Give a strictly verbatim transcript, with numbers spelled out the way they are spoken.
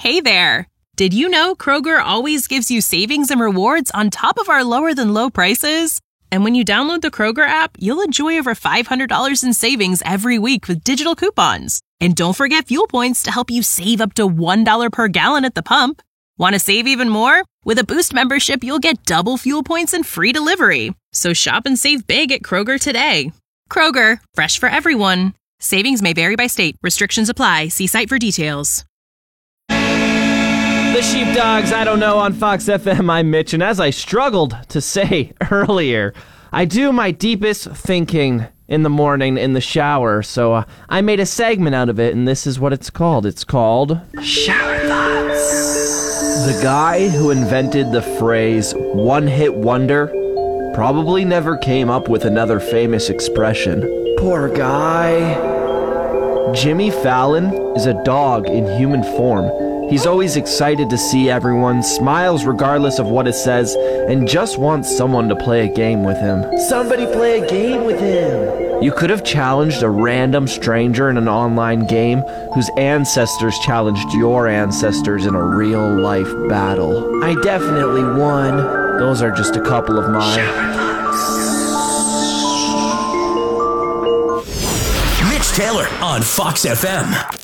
Hey there! Did you know Kroger always gives you savings and rewards on top of our lower-than-low prices? And when you download the Kroger app, you'll enjoy over five hundred dollars in savings every week with digital coupons. And don't forget fuel points to help you save up to one dollar per gallon at the pump. Want to save even more? With a Boost membership, you'll get double fuel points and free delivery. So shop and save big at Kroger today. Kroger, fresh for everyone. Savings may vary by state. Restrictions apply. See site for details. The Sheepdogs, I Don't Know on Fox F M. I'm Mitch, and as I struggled to say earlier, I do my deepest thinking in the morning in the shower, so uh, I made a segment out of it, and this is what it's called. It's called Shower Thoughts. The guy who invented the phrase one-hit wonder probably never came up with another famous expression. Poor guy. Jimmy Fallon is a dog in human form. He's always excited to see everyone, smiles regardless of what it says, and just wants someone to play a game with him. Somebody play a game with him! You could have challenged a random stranger in an online game whose ancestors challenged your ancestors in a real-life battle. I definitely won. Those are just a couple of mine. Mitch Taylor on Fox F M.